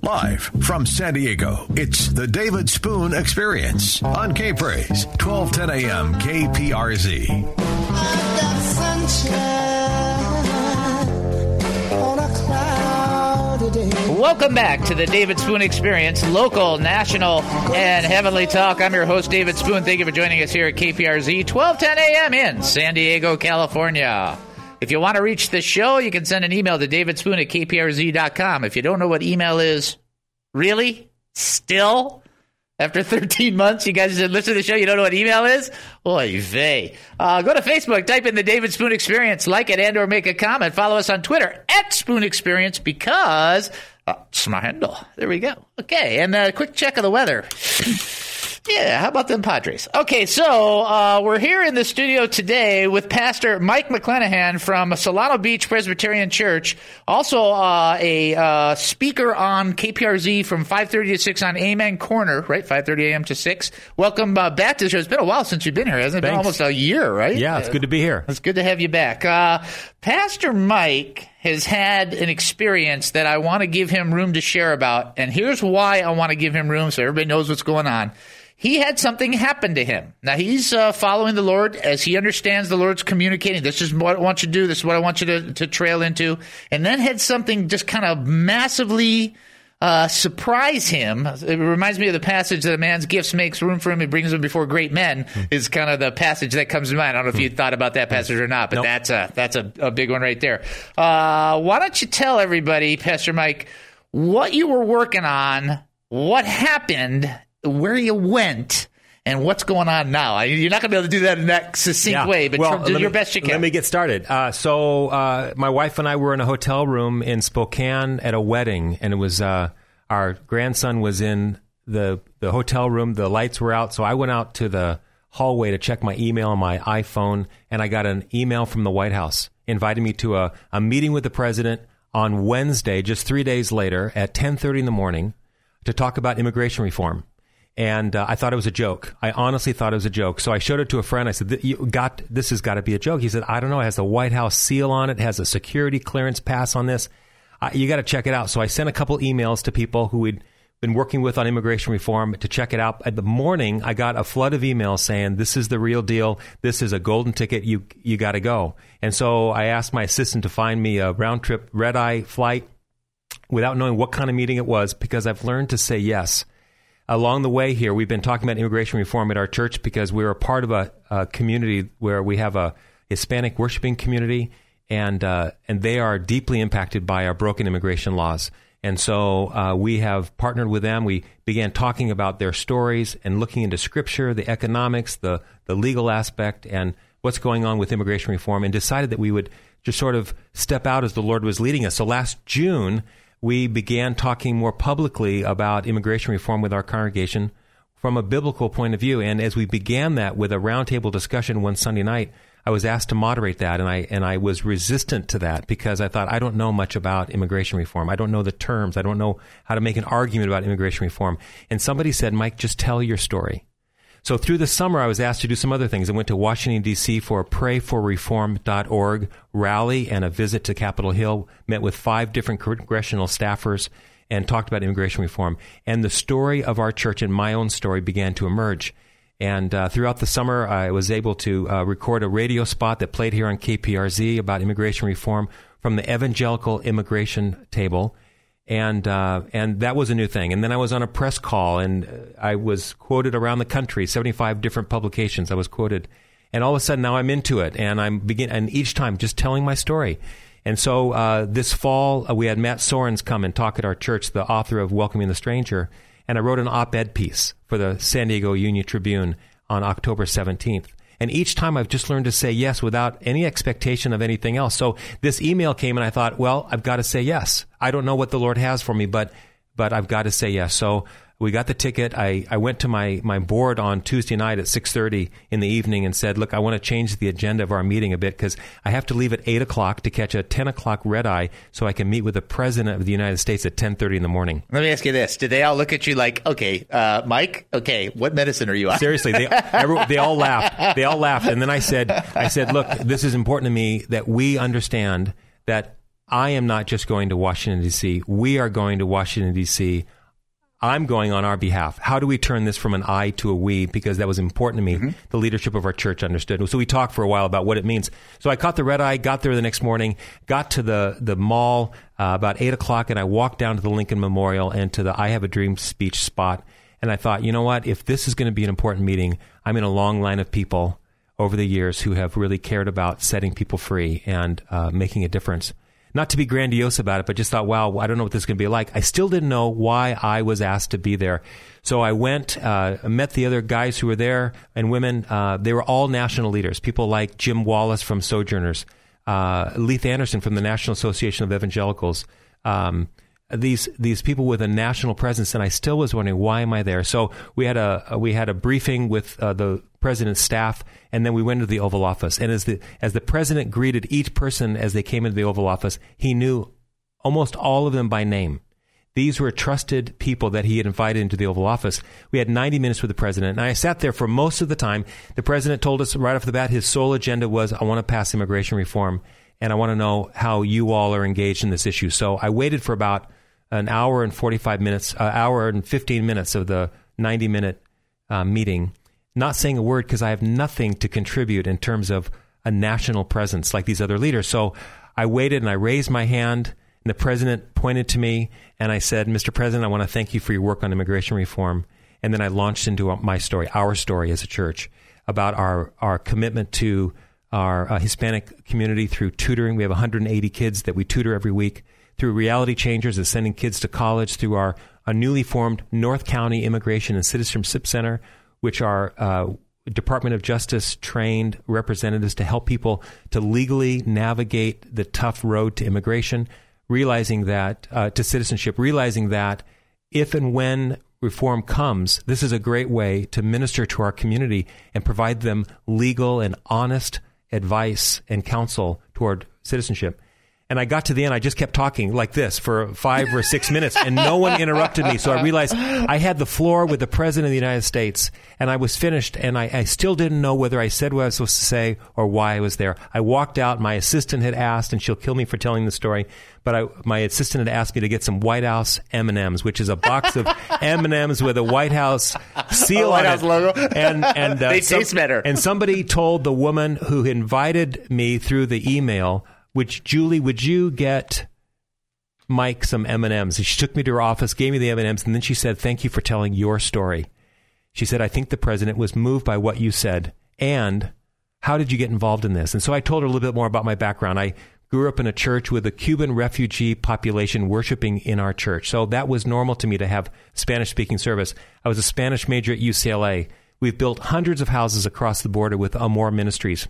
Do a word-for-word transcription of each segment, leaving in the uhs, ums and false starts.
Live from San Diego, it's the David Spoon Experience on K-Praise, twelve ten a.m. K P R Z. I've got sunshine on a cloudy day. Welcome back to the David Spoon Experience, local, national, and heavenly talk. I'm your host, David Spoon. Thank you for joining us here at K P R Z, twelve ten a.m. in San Diego, California. If you want to reach the show, you can send an email to davidspoon at k p r z dot com. If you don't know what email is, really? Still? After thirteen months, you guys listen to the show, you don't know what email is? Oy vey. Uh, go to Facebook, type in the David Spoon Experience, like it, and or make a comment. Follow us on Twitter, at Spoon Experience, because uh, it's my handle. There we go. Okay, and a quick check of the weather. Yeah, how about them Padres? Okay, so uh, we're here in the studio today with Pastor Mike McClanahan from Solano Beach Presbyterian Church, also uh, a uh, speaker on K P R Z from five thirty to six on Amen Corner, right? five thirty a.m. to six. Welcome uh, back to the show. It's been a while since you've been here, hasn't it? It's been almost a year, right? Yeah, it's good to be here. It's good to have you back. Uh, Pastor Mike has had an experience that I want to give him room to share about, and here's why I want to give him room so everybody knows what's going on. He had something happen to him. Now, he's uh, following the Lord as he understands the Lord's communicating. This is what I want you to do. This is what I want you to, to trail into. And then had something just kind of massively uh, surprise him. It reminds me of the passage that a man's gifts makes room for him. He brings them before great men mm. is kind of the passage that comes to mind. I don't know if mm. you thought about that passage or not, but nope. that's, a, that's a, a big one right there. Uh, why don't you tell everybody, Pastor Mike, what you were working on, what happened, where you went, and what's going on now. You're not going to be able to do that in that succinct yeah. way, but well, do your me, best you can. Let me get started. Uh, so uh, my wife and I were in a hotel room in Spokane at a wedding, and it was uh, our grandson was in the the hotel room. The lights were out, so I went out to the hallway to check my email on my iPhone, and I got an email from the White House inviting me to a, a meeting with the president on Wednesday, just three days later, at ten thirty in the morning, to talk about immigration reform. And uh, I thought it was a joke. I honestly thought it was a joke. So I showed it to a friend. I said, "You got this has got to be a joke." He said, "I don't know. It has the White House seal on it. It has a security clearance pass on this. Uh, you got to check it out." So I sent a couple emails to people who we'd been working with on immigration reform to check it out. At the morning, I got a flood of emails saying, "This is the real deal. This is a golden ticket. You you got to go." And so I asked my assistant to find me a round trip red eye flight without knowing what kind of meeting it was, because I've learned to say yes. Along the way here, we've been talking about immigration reform at our church because we're a part of a, a community where we have a Hispanic worshiping community, and uh, and they are deeply impacted by our broken immigration laws. And so uh, we have partnered with them. We began talking about their stories and looking into Scripture, the economics, the, the legal aspect, and what's going on with immigration reform, and decided that we would just sort of step out as the Lord was leading us. So last June, we began talking more publicly about immigration reform with our congregation from a biblical point of view. And as we began that with a roundtable discussion one Sunday night, I was asked to moderate that, and I and I was resistant to that because I thought, I don't know much about immigration reform. I don't know the terms. I don't know how to make an argument about immigration reform. And somebody said, "Mike, just tell your story." So through the summer, I was asked to do some other things. I went to Washington, D C for a pray for reform dot org rally and a visit to Capitol Hill, met with five different congressional staffers and talked about immigration reform. And the story of our church and my own story began to emerge. And uh, throughout the summer, I was able to uh, record a radio spot that played here on K P R Z about immigration reform from the Evangelical Immigration Table. And uh, and that was a new thing. And then I was on a press call, and I was quoted around the country, seventy-five different publications I was quoted. And all of a sudden, now I'm into it, and I'm begin and each time just telling my story. And so uh, this fall, uh, we had Matt Sorens come and talk at our church, the author of Welcoming the Stranger. And I wrote an op-ed piece for the San Diego Union Tribune on October seventeenth. And each time I've just learned to say yes without any expectation of anything else. So this email came and I thought, well, I've got to say yes. I don't know what the Lord has for me, but but I've got to say yes. So we got the ticket. I, I went to my, my board on Tuesday night at six thirty in the evening and said, look, I want to change the agenda of our meeting a bit because I have to leave at eight o'clock to catch a ten o'clock red eye so I can meet with the President of the United States at ten thirty in the morning. Let me ask you this. Did they all look at you like, okay, uh, Mike, okay, what medicine are you on? Seriously, they, every, they all laughed. They all laughed. And then I said, I said, look, this is important to me that we understand that I am not just going to Washington, D C. We are going to Washington, D C. I'm going on our behalf. How do we turn this from an I to a we? Because that was important to me. Mm-hmm. The leadership of our church understood. So we talked for a while about what it means. So I caught the red eye, got there the next morning, got to the, the mall uh, about eight o'clock, and I walked down to the Lincoln Memorial and to the I Have a Dream speech spot. And I thought, you know what? If this is going to be an important meeting, I'm in a long line of people over the years who have really cared about setting people free and uh, making a difference. Not to be grandiose about it, but just thought, wow, I don't know what this is going to be like. I still didn't know why I was asked to be there. So I went, uh, met the other guys who were there and women. Uh, they were all national leaders, people like Jim Wallace from Sojourners, uh, Leith Anderson from the National Association of Evangelicals, um, these these people with a national presence. And I still was wondering, why am I there? So we had a we had a briefing with uh, the president's staff, and then we went to the Oval Office. And as the as the president greeted each person as they came into the Oval Office, he knew almost all of them by name. These were trusted people that he had invited into the Oval Office. We had ninety minutes with the president, and I sat there for most of the time. The president told us right off the bat his sole agenda was, I want to pass immigration reform, and I want to know how you all are engaged in this issue. So I waited for about an hour and forty-five minutes, an uh, hour and fifteen minutes of the ninety-minute uh, meeting, not saying a word because I have nothing to contribute in terms of a national presence like these other leaders. So I waited and I raised my hand, and the president pointed to me, and I said, Mister President, I want to thank you for your work on immigration reform. And then I launched into my story, our story as a church, about our, our commitment to our uh, Hispanic community through tutoring. We have one hundred eighty kids that we tutor every week, through Reality Changers of sending kids to college, through our, our newly formed North County Immigration and Citizenship Center, which are uh, Department of Justice trained representatives to help people to legally navigate the tough road to immigration, realizing that, uh, to citizenship, realizing that if and when reform comes, this is a great way to minister to our community and provide them legal and honest advice and counsel toward citizenship. And I got to the end, I just kept talking like this for five or six minutes, and no one interrupted me. So I realized I had the floor with the President of the United States, and I was finished, and I, I still didn't know whether I said what I was supposed to say or why I was there. I walked out, my assistant had asked, and she'll kill me for telling the story, but I, my assistant had asked me to get some White House M and M's, which is a box of M and M's with a White House seal White on House it. logo. And, and, uh, they some, taste better. And somebody told the woman who invited me through the email, which, Julie, would you get Mike some M and M's? She took me to her office, gave me the M and M's, and then she said, thank you for telling your story. She said, I think the president was moved by what you said. And how did you get involved in this? And so I told her a little bit more about my background. I grew up in a church with a Cuban refugee population worshiping in our church. So that was normal to me to have Spanish-speaking service. I was a Spanish major at U C L A. We've built hundreds of houses across the border with Amor Ministries.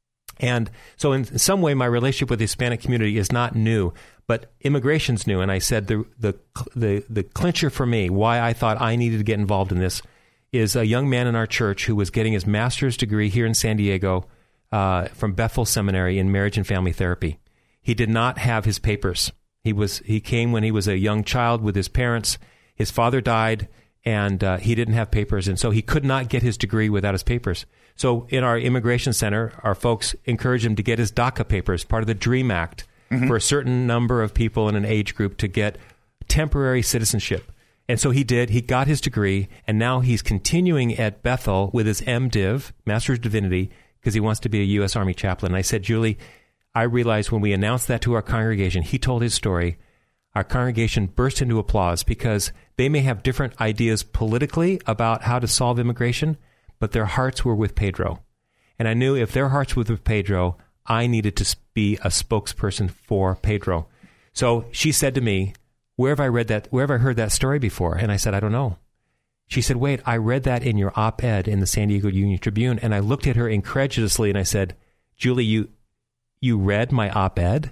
And so in some way, my relationship with the Hispanic community is not new, but immigration's new. And I said the the the, the clincher for me, why I thought I needed to get involved in this, is a young man in our church who was getting his master's degree here in San Diego uh, from Bethel Seminary in marriage and family therapy. He did not have his papers. He was he came when he was a young child with his parents. His father died, and uh, he didn't have papers, and so he could not get his degree without his papers. So in our immigration center, our folks encouraged him to get his DACA papers, part of the DREAM Act, mm-hmm. for a certain number of people in an age group to get temporary citizenship. And so he did. He got his degree, and now he's continuing at Bethel with his MDiv, Master's of Divinity, because he wants to be a U S Army chaplain. And I said, Julie, I realized when we announced that to our congregation, he told his story, our congregation burst into applause because they may have different ideas politically about how to solve immigration, but their hearts were with Pedro. And I knew if their hearts were with Pedro, I needed to be a spokesperson for Pedro. So she said to me, where have I read that? Where have I heard that story before? And I said, I don't know. She said, wait, I read that in your op-ed in the San Diego Union Tribune. And I looked at her incredulously and I said, Julie, you you read my op-ed?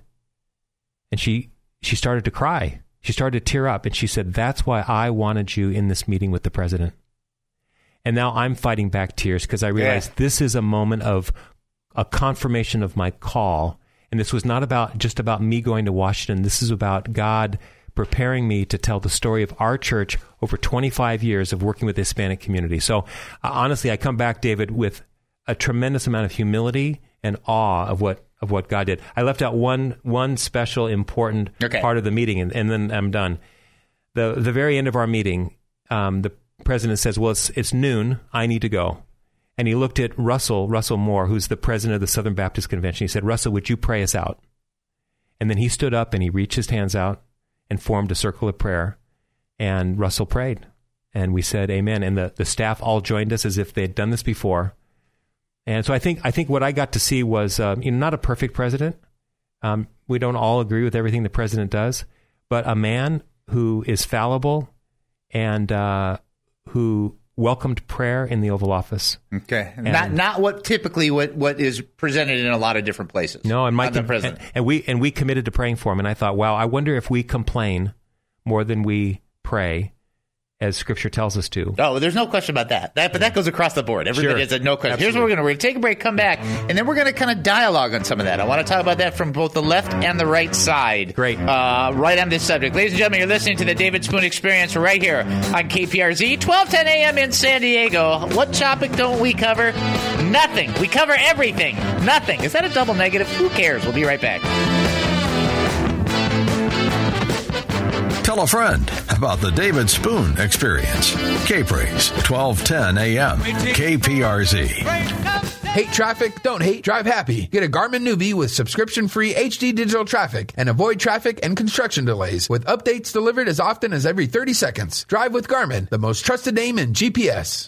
And she she started to cry. She started to tear up. And she said, that's why I wanted you in this meeting with the president. And now I'm fighting back tears because I realized yeah. this is a moment of a confirmation of my call. And this was not about just about me going to Washington. This is about God preparing me to tell the story of our church over twenty-five years of working with the Hispanic community. So uh, honestly, I come back, David, with a tremendous amount of humility and awe of what of what God did. I left out one one special important Okay. part of the meeting, and, and then I'm done. The the very end of our meeting, um, the president says, well, it's, it's noon. I need to go. And he looked at Russell, Russell Moore, who's the president of the Southern Baptist Convention. He said, Russell, would you pray us out? And then he stood up and he reached his hands out and formed a circle of prayer. And Russell prayed. And we said, amen. And the, the staff all joined us as if they had done this before. And so I think I think what I got to see was um, you know, not a perfect president. Um, we don't all agree with everything the president does, but a man who is fallible and uh, who welcomed prayer in the Oval Office. Okay, And- not not what typically what, what is presented in a lot of different places. No, and Not Mike the president. and, and we and we committed to praying for him. And I thought, wow, I wonder if we complain more than we pray, as Scripture tells us to. Oh, there's no question about that. That, but that goes across the board. Everybody Sure. is a no question. Here's Absolutely. what we're going to. We're going to take a break, come back, and then we're going to kind of dialogue on some of that. I want to talk about that from both the left and the right side. Great. Uh, right on this subject. Ladies and gentlemen, you're listening to the David Spoon Experience right here on K P R Z, twelve ten a.m. in San Diego. What topic don't we cover? Nothing. We cover everything. Nothing. Is that a double negative? Who cares? We'll be right back. Tell a friend about the David Spoon Experience. K-Praise, twelve ten a.m. K P R Z. Hate traffic? Don't hate. Drive happy. Get a Garmin Newbie with subscription-free H D digital traffic and avoid traffic and construction delays with updates delivered as often as every thirty seconds. Drive with Garmin, the most trusted name in G P S.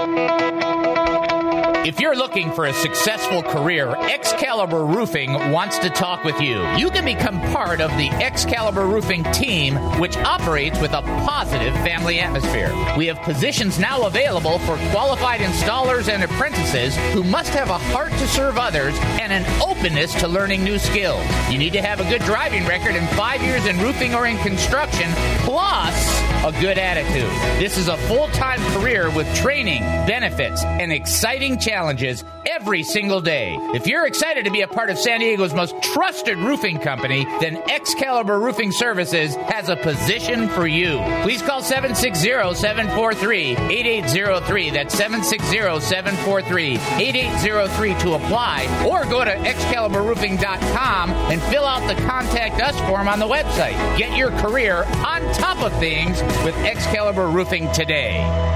If you're looking for a successful career, Excalibur Roofing wants to talk with you. You can become part of the Excalibur Roofing team, which operates with a positive family atmosphere. We have positions now available for qualified installers and apprentices who must have a heart to serve others and an openness to learning new skills. You need to have a good driving record and five years in roofing or in construction, plus a good attitude. This is a full-time career with training, benefits, and exciting challenges every single day. If you're excited to be a part of San Diego's most trusted roofing company, then Excalibur Roofing Services has a position for you. Please call seven six zero, seven four three, eight eight zero three. That's seven six zero, seven four three, eight eight zero three to apply, or go to excalibur roofing dot com and fill out the Contact Us form on the website. Get your career on top of things with Excalibur Roofing today.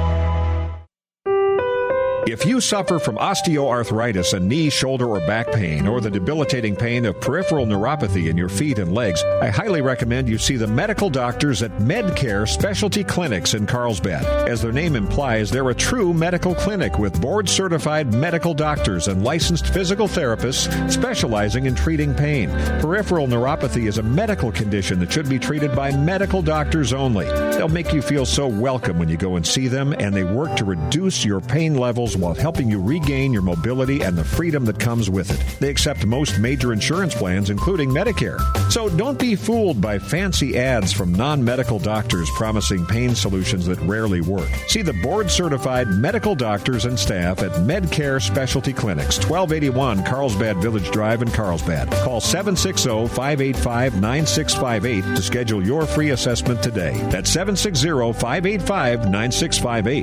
If you suffer from osteoarthritis and knee, shoulder, or back pain, or the debilitating pain of peripheral neuropathy in your feet and legs, I highly recommend you see the medical doctors at MedCare Specialty Clinics in Carlsbad. As their name implies, they're a true medical clinic with board-certified medical doctors and licensed physical therapists specializing in treating pain. Peripheral neuropathy is a medical condition that should be treated by medical doctors only. They'll make you feel so welcome when you go and see them, and they work to reduce your pain levels while helping you regain your mobility and the freedom that comes with it. They accept most major insurance plans, including Medicare. So don't be fooled by fancy ads from non-medical doctors promising pain solutions that rarely work. See the board-certified medical doctors and staff at MedCare Specialty Clinics, twelve eighty-one Carlsbad Village Drive in Carlsbad. Call seven six zero, five eight five, nine six five eight to schedule your free assessment today. That's seven six zero, five eight five, nine six five eight.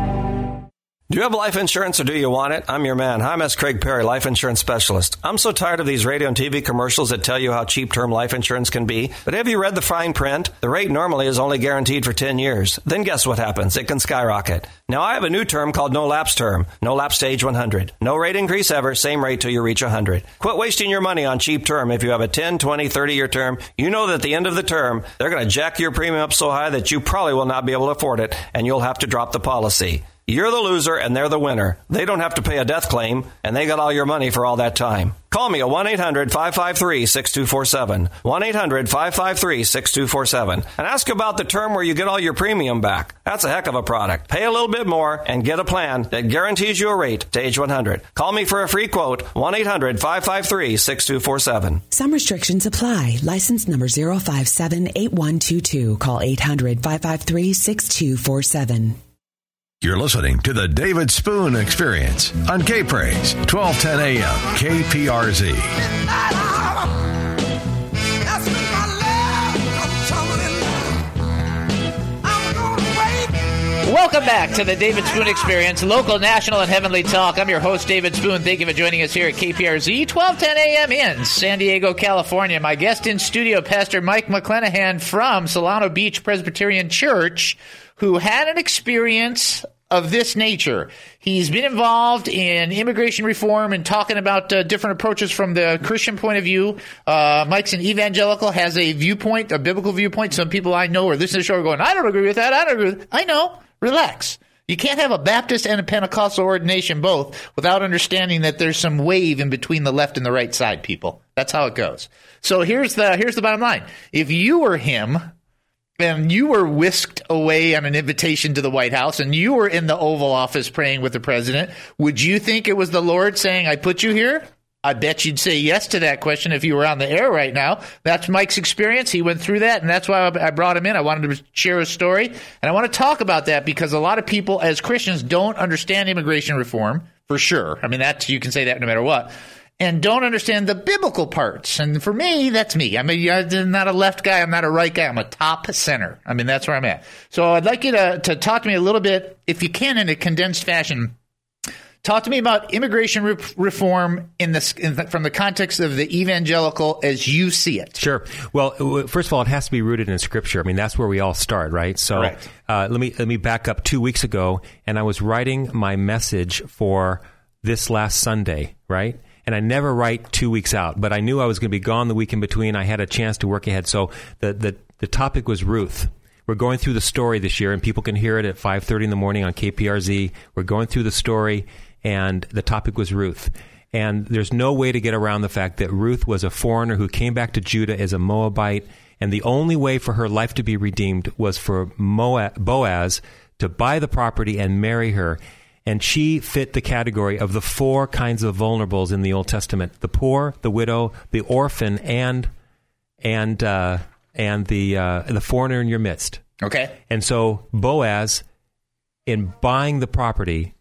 Do you have life insurance or do you want it? I'm your man. Hi, I'm S. Craig Perry, life insurance specialist. I'm so tired of these radio and T V commercials that tell you how cheap term life insurance can be. But have you read the fine print? The rate normally is only guaranteed for ten years. Then guess what happens? It can skyrocket. Now I have a new term called no lapse term. No lapse to age one hundred. No rate increase ever. Same rate till you reach one hundred. Quit wasting your money on cheap term. If you have a ten, twenty, thirty year term, you know that at the end of the term, they're going to jack your premium up so high that you probably will not be able to afford it and you'll have to drop the policy. You're the loser and they're the winner. They don't have to pay a death claim, and they got all your money for all that time. Call me at one eight hundred, five five three, six two four seven. one eight hundred, five five three, six two four seven. And ask about the term where you get all your premium back. That's a heck of a product. Pay a little bit more and get a plan that guarantees you a rate to age one hundred. Call me for a free quote, one eight hundred, five five three, six two four seven. Some restrictions apply. License number zero five seven eight one two two. Call eight hundred, five five three, six two four seven. You're listening to the David Spoon Experience on K-Praise, twelve ten a.m. K P R Z. Welcome back to the David Spoon Experience, local, national, and heavenly talk. I'm your host, David Spoon. Thank you for joining us here at K P R Z, twelve ten a.m. in San Diego, California. My guest in studio, Pastor Mike McClenahan from Solano Beach Presbyterian Church, who had an experience of this nature. He's been involved in immigration reform and talking about uh, different approaches from the Christian point of view. Uh, Mike's an evangelical, has a viewpoint, a biblical viewpoint. Some people I know are listening to the show are going, I don't agree with that. I don't agree with that. I know. Relax. You can't have a Baptist and a Pentecostal ordination both without understanding that there's some wave in between the left and the right side, people. That's how it goes. So here's the here's the bottom line. If you were him, and you were whisked away on an invitation to the White House, and you were in the Oval Office praying with the president, would you think it was the Lord saying, I put you here? I bet you'd say yes to that question if you were on the air right now. That's Mike's experience. He went through that, and that's why I brought him in. I wanted to share his story, and I want to talk about that because a lot of people as Christians don't understand immigration reform, for sure. I mean, that's, you can say that no matter what. And don't understand the biblical parts. And for me, that's me. I mean, I'm not a left guy. I'm not a right guy. I'm a top center. I mean, that's where I'm at. So I'd like you to, to talk to me a little bit, if you can, in a condensed fashion. Talk to me about immigration re- reform in the, in the, from the context of the evangelical as you see it. Sure. Well, first of all, it has to be rooted in Scripture. I mean, that's where we all start, right? So uh, let me let me back up two weeks ago, and I was writing my message for this last Sunday, right? And I never write two weeks out, but I knew I was going to be gone the week in between. I had a chance to work ahead. So the, the, the topic was Ruth. We're going through the story this year, and people can hear it at five thirty in the morning on K P R Z. We're going through the story, and the topic was Ruth. And there's no way to get around the fact that Ruth was a foreigner who came back to Judah as a Moabite, and the only way for her life to be redeemed was for Moab, Boaz to buy the property and marry her. And she fit the category of the four kinds of vulnerables in the Old Testament: the poor, the widow, the orphan, and and uh, and the uh, the foreigner in your midst. Okay. And so Boaz, in buying the property,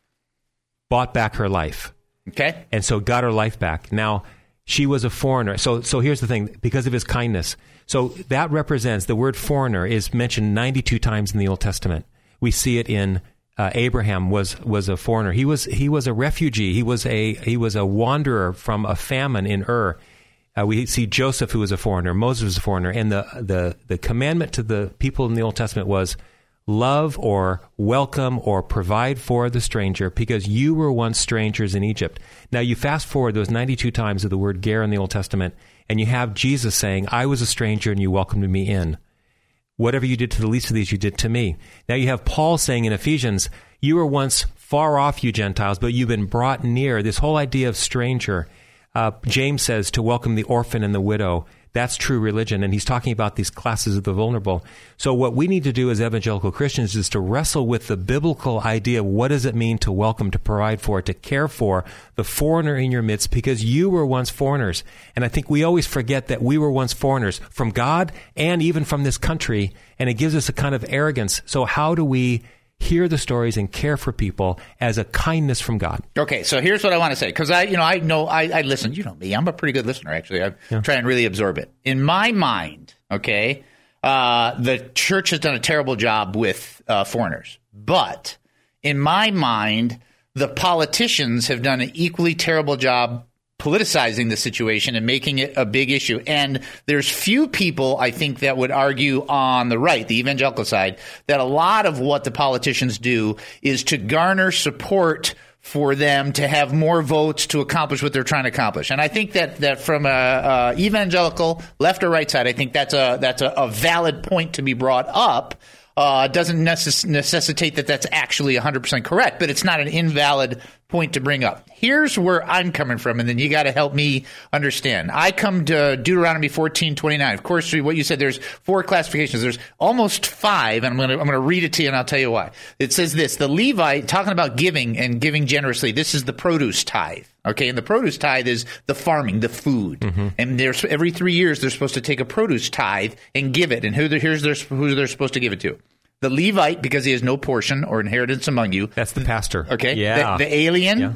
bought back her life. Okay. And so got her life back. Now, she was a foreigner. So so here's the thing, because of his kindness. So that represents, the word foreigner is mentioned ninety-two times in the Old Testament. We see it in Uh, Abraham was was a foreigner. He was he was a refugee. He was a he was a wanderer from a famine in Ur. Uh, we see Joseph, who was a foreigner. Moses was a foreigner. And the the the commandment to the people in the Old Testament was love or welcome or provide for the stranger, because you were once strangers in Egypt. Now you fast forward those ninety-two times of the word ger in the Old Testament, and you have Jesus saying, "I was a stranger and you welcomed me in. Whatever you did to the least of these, you did to me." Now you have Paul saying in Ephesians, you were once far off, you Gentiles, but you've been brought near. This whole idea of stranger. Uh, James says to welcome the orphan and the widow. That's true religion. And he's talking about these classes of the vulnerable. So what we need to do as evangelical Christians is to wrestle with the biblical idea of what does it mean to welcome, to provide for, to care for the foreigner in your midst, because you were once foreigners. And I think we always forget that we were once foreigners from God and even from this country, and it gives us a kind of arrogance. So how do we hear the stories and care for people as a kindness from God? Okay, so here's what I want to say, because I, you know, I know I, I listen. You know me; I'm a pretty good listener, actually. I yeah. try and really absorb it. In my mind, okay, uh, the church has done a terrible job with uh, foreigners, but in my mind, the politicians have done an equally terrible job politicizing the situation and making it a big issue. And there's few people, I think, that would argue on the right, the evangelical side, that a lot of what the politicians do is to garner support for them to have more votes to accomplish what they're trying to accomplish. And I think that, that from a, a evangelical left or right side, I think that's a that's a, a valid point to be brought up. Uh, doesn't necess- necessitate that that's actually one hundred percent correct, but it's not an invalid point to bring up. Here's where I'm coming from, and then you got to help me understand. I come to Deuteronomy fourteen twenty-nine. Of course, what you said, there's four classifications. There's almost five, and I'm going to I'm going to read it to you, and I'll tell you why. It says this: the Levite, talking about giving and giving generously, this is the produce tithe. Okay, and the produce tithe is the farming, the food. Mm-hmm. And there's every three years they're supposed to take a produce tithe and give it. And who they're, here's their, who they're supposed to give it to. The Levite, because he has no portion or inheritance among you. That's the pastor. Okay. Yeah. The, the alien, yeah.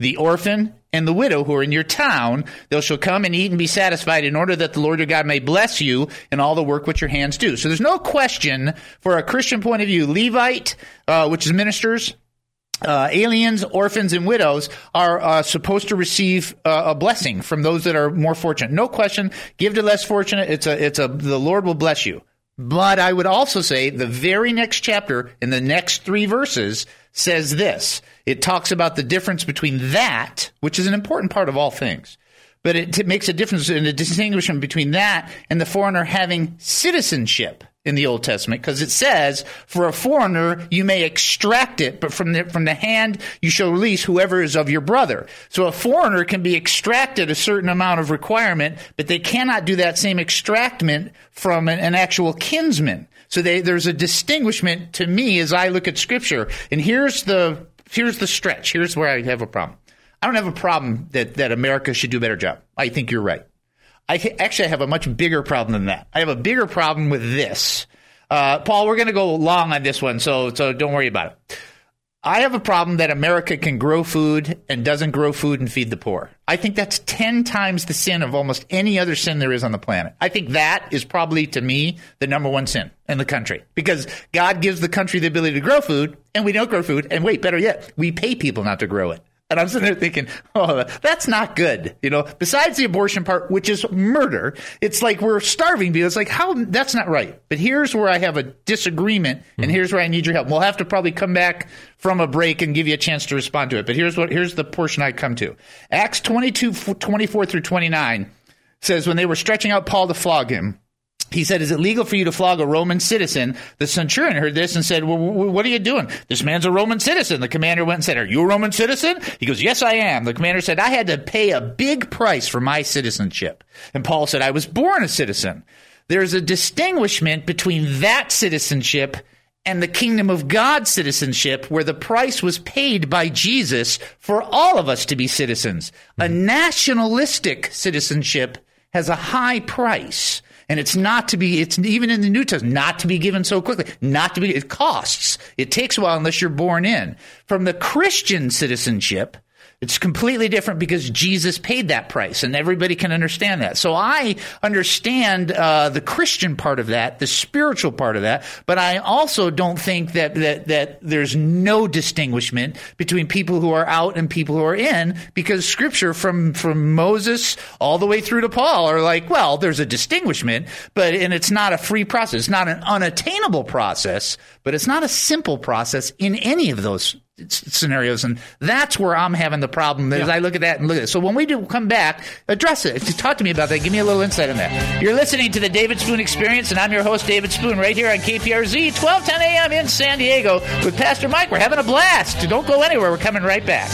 the orphan, and the widow who are in your town. They shall come and eat and be satisfied, in order that the Lord your God may bless you in all the work which your hands do. So there's no question, for a Christian point of view, Levite, uh, which is ministers, Uh, aliens, orphans, and widows are uh, supposed to receive uh, a blessing from those that are more fortunate. No question. Give to less fortunate. It's a, it's a, the Lord will bless you. But I would also say the very next chapter in the next three verses says this. It talks about the difference between that, which is an important part of all things, but it t- makes a difference in the distinguishment between that and the foreigner having citizenship in the Old Testament, because it says, for a foreigner, you may extract it, but from the, from the hand you shall release whoever is of your brother. So a foreigner can be extracted a certain amount of requirement, but they cannot do that same extractment from an, an actual kinsman. So they, there's a distinguishment to me as I look at Scripture. And here's the here's the stretch. Here's where I have a problem. I don't have a problem that, that America should do a better job. I think you're right. I th- actually have a much bigger problem than that. I have a bigger problem with this. Uh, Paul, we're going to go long on this one, so so don't worry about it. I have a problem that America can grow food and doesn't grow food and feed the poor. I think that's ten times the sin of almost any other sin there is on the planet. I think that is probably, to me, the number one sin in the country, because God gives the country the ability to grow food, and we don't grow food. And wait, better yet, we pay people not to grow it. And I'm sitting there thinking, oh, that's not good. You know, besides the abortion part, which is murder, it's like we're starving people. It's like, how, that's not right. But here's where I have a disagreement, and here's where I need your help. We'll have to probably come back from a break and give you a chance to respond to it. But here's what, here's the portion I come to. Acts twenty-two, twenty-four through twenty-nine says, when they were stretching out Paul to flog him, he said, is it legal for you to flog a Roman citizen? The centurion heard this and said, well, what are you doing? This man's a Roman citizen. The commander went and said, are you a Roman citizen? He goes, yes, I am. The commander said, I had to pay a big price for my citizenship. And Paul said, I was born a citizen. There's a distinguishment between that citizenship and the kingdom of God citizenship, where the price was paid by Jesus for all of us to be citizens. A nationalistic citizenship has a high price. And it's not to be, it's even in the New Testament, not to be given so quickly, not to be, it costs. It takes a while unless you're born in. From the Christian citizenship, it's completely different because Jesus paid that price, and everybody can understand that. So I understand uh, the Christian part of that, the spiritual part of that, but I also don't think that, that that there's no distinguishment between people who are out and people who are in, because Scripture from from Moses all the way through to Paul are like, well, there's a distinguishment, but and it's not a free process. It's not an unattainable process, but it's not a simple process in any of those scenarios, and that's where I'm having the problem as yeah. I look at that and look at it. So when we do come back, address it. Talk to me about that. Give me a little insight on that. You're listening to the David Spoon Experience, and I'm your host, David Spoon, right here on K P R Z, twelve ten a.m. in San Diego with Pastor Mike. We're having a blast. Don't go anywhere. We're coming right back.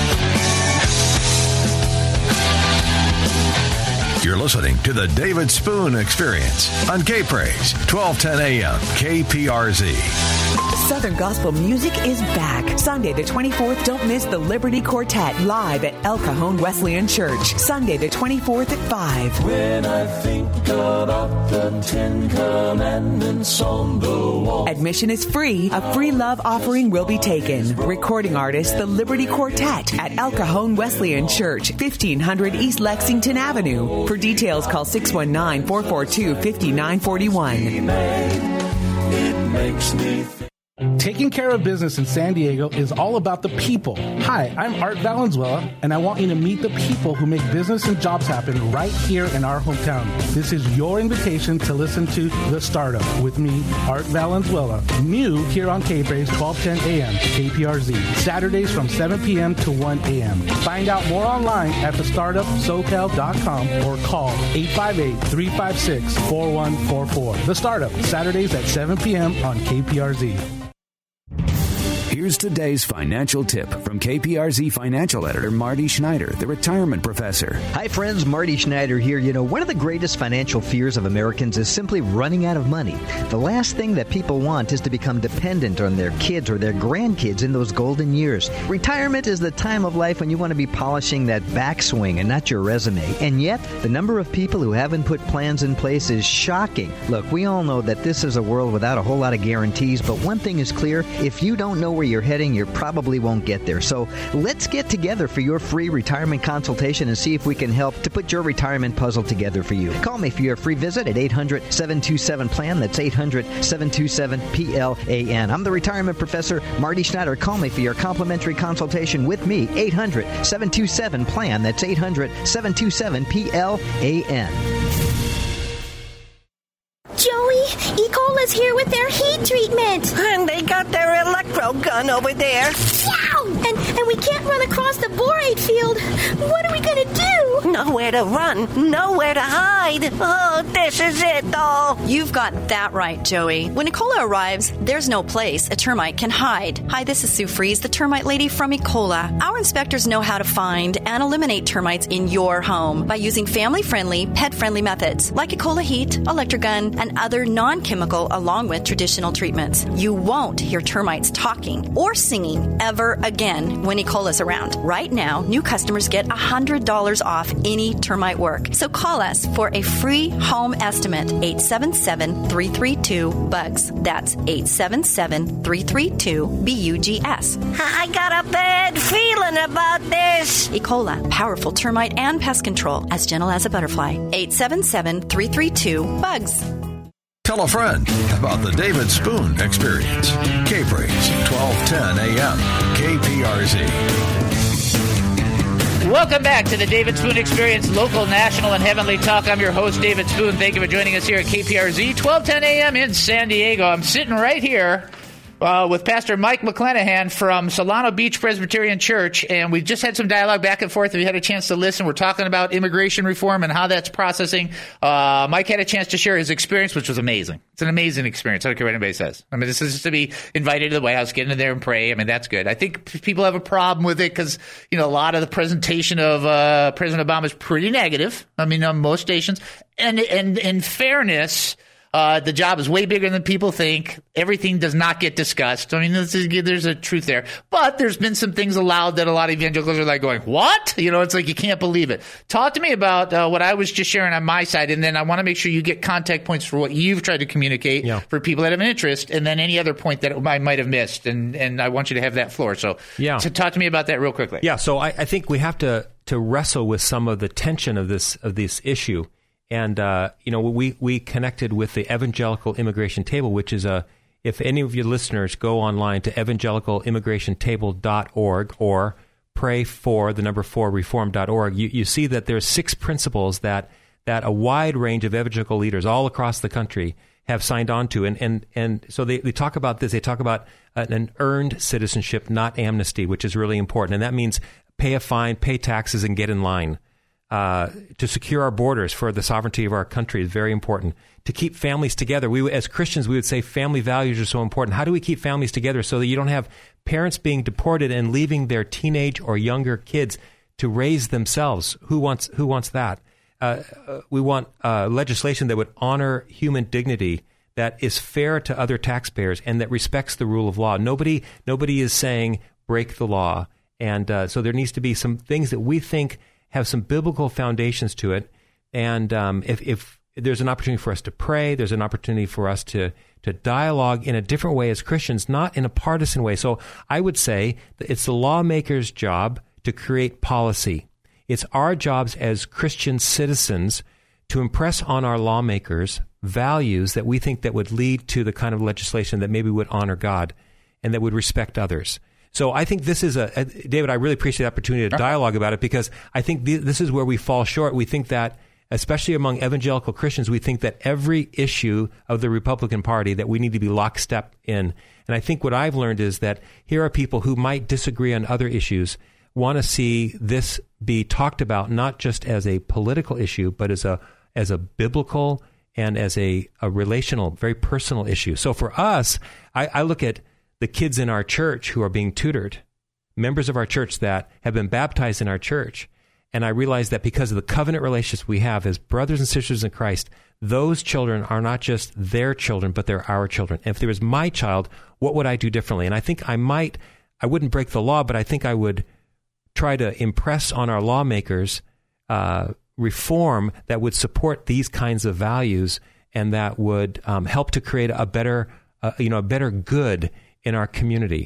You're listening to the David Spoon Experience on K-Praise, twelve ten a.m. K P R Z. Southern Gospel music is back. Sunday the twenty-fourth, don't miss the Liberty Quartet live at El Cajon Wesleyan Church. Sunday the twenty-fourth at five. When I think about the Ten Commandments on the wall. Admission is free. A free love offering will be taken. Recording artist, the Liberty Quartet at El Cajon Wesleyan Church, fifteen hundred East Lexington Avenue. For details, call six one nine, four four two, five nine four one. It makes me think. Taking care of business in San Diego is all about the people. Hi, I'm Art Valenzuela, and I want you to meet the people who make business and jobs happen right here in our hometown. This is your invitation to listen to The Startup with me, Art Valenzuela, new here on K-Praise, twelve ten a.m., K P R Z, Saturdays from seven p.m. to one a.m. Find out more online at the startup socal dot com or call eight five eight, three five six, four one four four. The Startup, Saturdays at seven p.m. on K P R Z. Here's today's financial tip from K P R Z financial editor Marty Schneider, the retirement professor. Hi, friends. Marty Schneider here. You know, one of the greatest financial fears of Americans is simply running out of money. The last thing that people want is to become dependent on their kids or their grandkids in those golden years. Retirement is the time of life when you want to be polishing that backswing and not your resume. And yet, the number of people who haven't put plans in place is shocking. Look, we all know that this is a world without a whole lot of guarantees, but one thing is clear. If you don't know where where you're heading, you probably won't get there. So let's get together for your free retirement consultation and see if we can help to put your retirement puzzle together for you. Call me for your free visit at eight hundred, seven two seven, plan. That's eight hundred, seven two seven, P L A N. I'm the retirement professor, Marty Schneider. Call me for your complimentary consultation with me, eight hundred, seven two seven, plan. That's eight hundred, seven two seven, P L A N. Joey, E-Cola's here with their heat treatment. And they got their electro gun over there. Yow! And, and we can't run across the borate field. What are we going to do? Nowhere to run, nowhere to hide. Oh, this is it, though. You've got that right, Joey. When E-Cola arrives, there's no place a termite can hide. Hi, this is Sue Fries, the termite lady from E-Cola. Our inspectors know how to find and eliminate termites in your home by using family-friendly, pet-friendly methods like E-Cola Heat, Electrogun, and other non-chemical along with traditional treatments. You won't hear termites talking or singing ever again when E-Cola's around. Right now, new customers get one hundred dollars off any termite work. So call us for a free home estimate, eight seven seven, three three two, B U G S. That's eight seven seven, three three two, B U G S. I got a bad feeling about this. E-Cola, powerful termite and pest control, as gentle as a butterfly. eight seven seven, three three two, B U G S. Tell a friend about the David Spoon Experience. K-Praise, twelve ten a.m. K P R Z. Welcome back to the David Spoon Experience, local, national, and heavenly talk. I'm your host, David Spoon. Thank you for joining us here at K P R Z, twelve ten a.m. in San Diego. I'm sitting right here Uh, with Pastor Mike McClanahan from Solano Beach Presbyterian Church, and we just had some dialogue back and forth. We had a chance to listen. We're talking about immigration reform and how that's processing. Uh, Mike had a chance to share his experience, which was amazing. It's an amazing experience. I don't care what anybody says. I mean, this is just to be invited to the White House, get in there and pray. I mean, that's good. I think p- people have a problem with it because, you know, a lot of the presentation of uh, President Obama is pretty negative. I mean, on most stations. And, and in fairness, Uh, the job is way bigger than people think. Everything does not get discussed. I mean, this is, there's a truth there. But there's been some things allowed that a lot of evangelicals are like going, what? You know, it's like you can't believe it. Talk to me about uh, what I was just sharing on my side, and then I want to make sure you get contact points for what you've tried to communicate yeah. for people that have an interest, and then any other point that I might have missed. And, and I want you to have that floor. So, yeah. so talk to me about that real quickly. Yeah, so I, I think we have to, to wrestle with some of the tension of this of this issue. And, uh, you know, we, we connected with the Evangelical Immigration Table, which is a, if any of your listeners go online to evangelical immigration table dot org or pray for the number four reform dot org, you, you see that there's six principles that, that a wide range of evangelical leaders all across the country have signed on to. And, and, and so they, they talk about this. They talk about an earned citizenship, not amnesty, which is really important. And that means pay a fine, pay taxes, and get in line. Uh, to secure our borders for the sovereignty of our country is very important. To keep families together, we as Christians, we would say family values are so important. How do we keep families together so that you don't have parents being deported and leaving their teenage or younger kids to raise themselves? Who wants who wants that? Uh, we want uh, legislation that would honor human dignity, that is fair to other taxpayers, and that respects the rule of law. Nobody nobody is saying break the law, and uh, so there needs to be some things that we think have some biblical foundations to it. And um, if, if there's an opportunity for us to pray, there's an opportunity for us to, to dialogue in a different way as Christians, not in a partisan way. So I would say that it's the lawmaker's job to create policy. It's our jobs as Christian citizens to impress on our lawmakers values that we think that would lead to the kind of legislation that maybe would honor God and that would respect others. So I think this is a, a, David, I really appreciate the opportunity to dialogue about it, because I think th- this is where we fall short. We think that, especially among evangelical Christians, we think that every issue of the Republican Party that we need to be lockstep in. And I think what I've learned is that here are people who might disagree on other issues, want to see this be talked about not just as a political issue, but as a as a biblical and as a, a relational, very personal issue. So for us, I, I look at the kids in our church who are being tutored, members of our church that have been baptized in our church. And I realize that because of the covenant relationships we have as brothers and sisters in Christ, those children are not just their children, but they're our children. And if there was my child, what would I do differently? And I think I might, I wouldn't break the law, but I think I would try to impress on our lawmakers uh, reform that would support these kinds of values and that would um, help to create a better, uh, you know, a better good in our community.